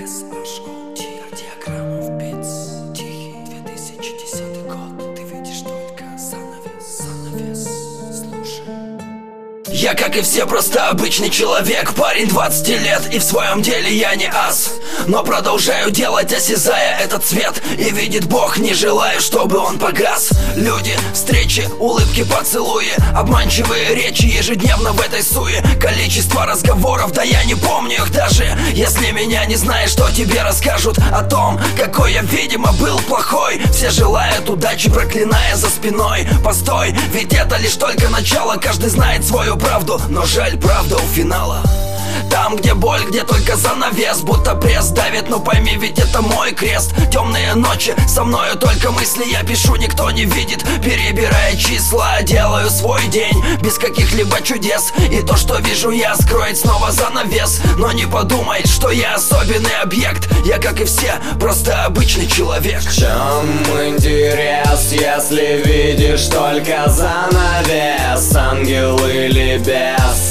SHOT, кардиограмма в битс. Тихий 2010 год. Ты видишь только занавес. Слушай. Я, как и все, просто обычный человек. Парень 20 лет, и в своем деле я не ас. Но продолжаю делать, осязая этот цвет. И видит Бог, не желаю, чтобы он погас. Люди, встречи, улыбки, поцелуи, обманчивые речи ежедневно в этой суе. Количество разговоров, да я не помню их даже. Если меня не знаешь, что тебе расскажут о том, какой я, видимо, был плохой. Все желают удачи, проклиная за спиной. Постой, ведь это лишь только начало. Каждый знает свою правду, но жаль, правда у финала. Там, где боль, где только занавес, будто пресс давит, но пойми, ведь это мой крест. Темные ночи, со мною только мысли я пишу, никто не видит. Перебирая числа, делаю свой день без каких-либо чудес. И то, что вижу я, скроет снова занавес. Но не подумай, что я особенный объект. Я, как и все, просто обычный человек. В чем интерес, если видишь только занавес? Ангел или бес?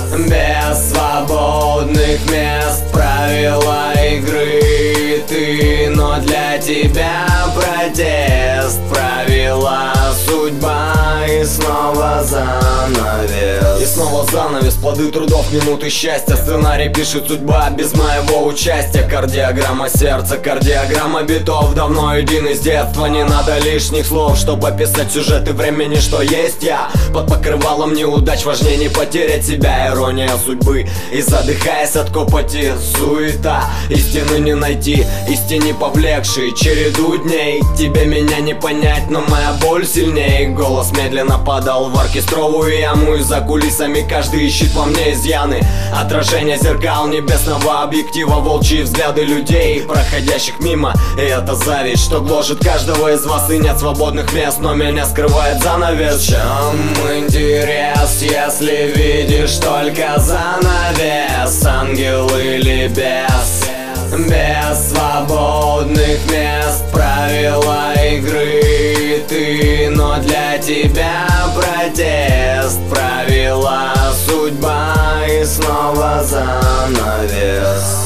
Без свободных мест, правила игры ты, но для тебя протест. Правила, судьба и снова занавес. И снова занавес, плоды трудов, минуты счастья. Сценарий пишет судьба без моего участия. Кардиограмма сердца, кардиограмма битов. Давно един из детства, не надо лишних слов, чтобы описать сюжеты времени, что есть я. Под покрывалом неудач важнее не потерять себя. Ирония судьбы, и задыхаясь от копоти, суета. Истины не найти, истине повлекшей череду дней. Тебе меня не понять, но моя боль сильней. Голос медленно падал в оркестровую яму, и за кулисами каждый ищет во мне изъяны. Отражение зеркал небесного объектива, волчьи взгляды людей, проходящих мимо. И это зависть, что гложет каждого из вас, и нет свободных мест, но меня скрывает занавес. В чем интерес, если видишь только занавес? Ангел или бес? Без свободных мест, правила игры ты, но для тебя протест. Правила, судьба и снова занавес.